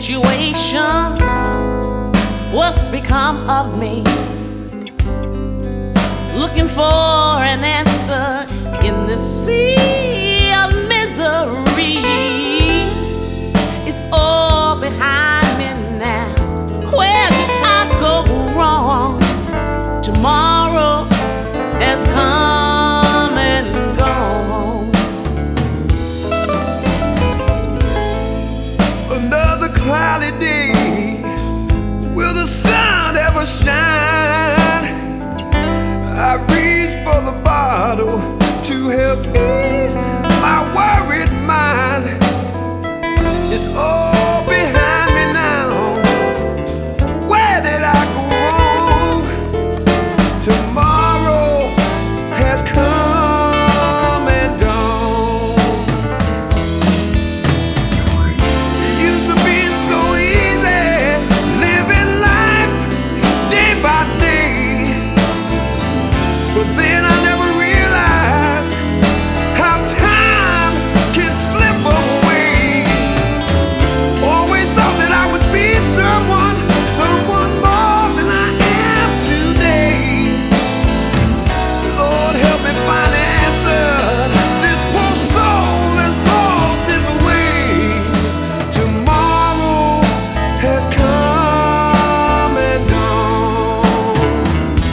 situation. What's become of me? Looking for an answer in the sea of misery. It's all behind me now. Where did I go wrong? Tomorrow has come and gone. Another cloudy day. Will the sun ever shine? I reach for the bottle to help ease my worried mind. It's all behind me now. Where did I go wrong? Tomorrow has come and gone. It used to be so easy living life day by day, but then I never realized how time can slip away. Always thought that I would be someone more than I am today. Lord, help me find the answer. This poor soul has lost its way. Tomorrow has come and gone.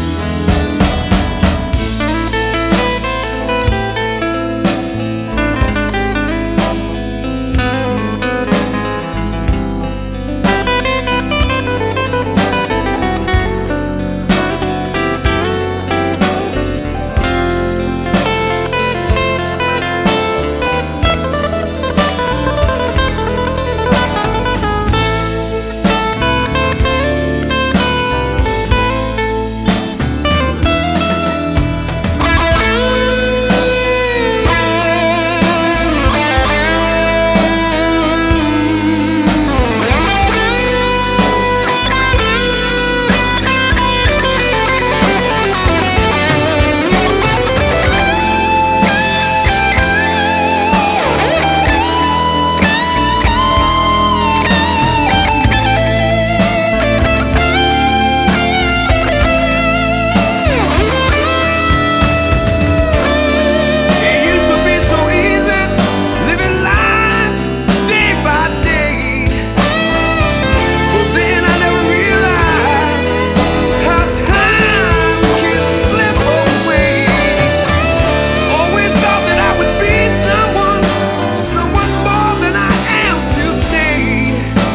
It used to be so easy living life day by day, but then I never realized how time can slip away. Always thought that I would be someone more than I am today.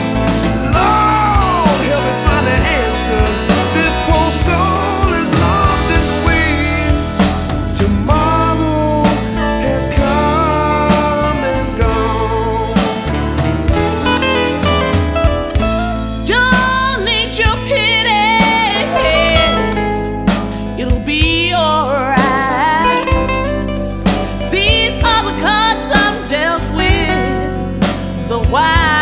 Lord, help me find the answer. This poor soul has lost its way. Tomorrow has come and gone. Don't need your pity. It'll be alright. These are the cards I'm dealt with. So why